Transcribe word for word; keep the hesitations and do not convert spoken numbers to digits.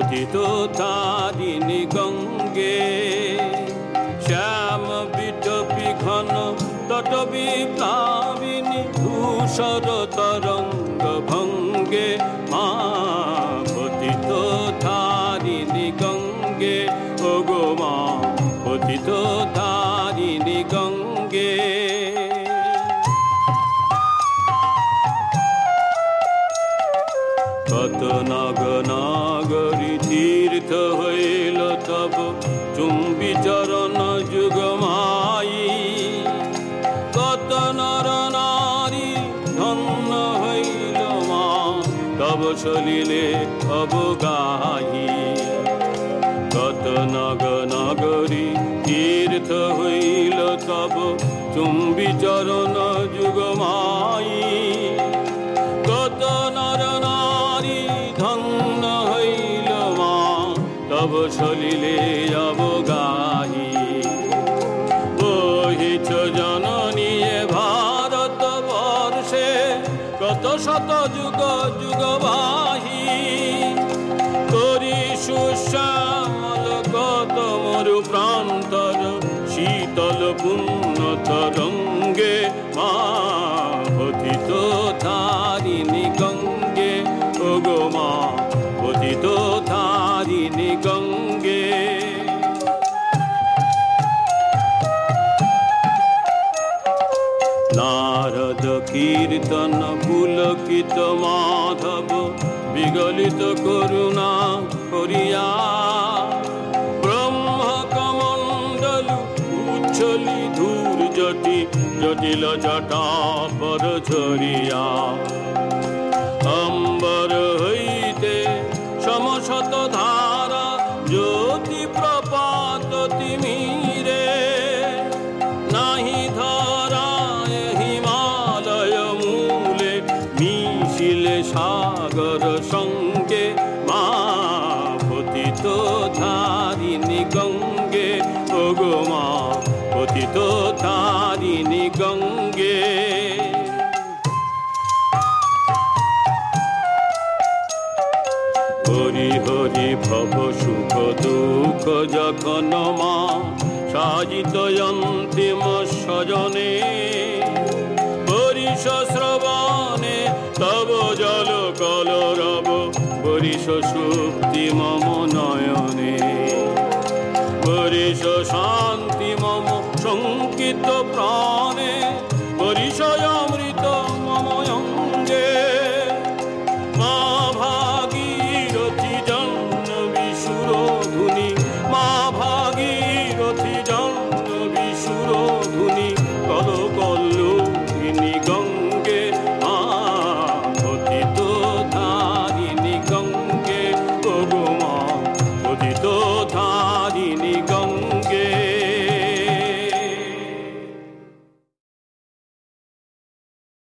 পতিত তারিণী গঙ্গে শ্যাম বিটপি ঘন তট বিপ্লাবিনী ধূসর তরঙ্গ ভঙ্গে মা পতিত তারিণী গঙ্গে ও গো মা পতিত তারিণী গঙ্গে কত নগ নাগরী তীর্থ হইল তব চুম্বি চরণ যুগমাই কত নর নারী ধন্য হইল মা তব সলিলে অবগাহি কত নগ নাগরী তীর্থ হইল তব চুম্বি চরণ যুগমাই কত নর নারী ধন্য হইল মা তব সলিলে অবগাহি বহিছ জননী ভারত বর্ষে কত শত যুগ যুগবাহী করি সুশ্যামল কত মরু প্রান্তর শীতল পুণ্য তরঙ্গে মা পতিত তারিণী গঙ্গে ও গো মা পতিত তারিণী গঙ্গে নারদ কীর্তন পুলকিত মাধব বিগলিত করুণা করিয়া ব্রহ্ম কমণ্ডল উচ্ছলি ধূর জটি জটিল জটা পর ঝরিয়া অম্বর হইতে সমশত ধারা জ্যোতি প্রপাত তিমিরে নাহি ধরায় হিমালয় মূলে মিশিলে সাগর সঙ্গে মা পতিত তারিণী গঙ্গে ও গো মা পতিত তারিণী গঙ্গে হরি হরি ভব সুখ দুঃখ যখন মা সাজিত অন্তিম স্বজনে বরিষ শ্রবণে তব জল কলরব বরিষ সুপ্তি মম নয়নে বরিষ শান্তি মম শঙ্কিত প্রাণে বরিষ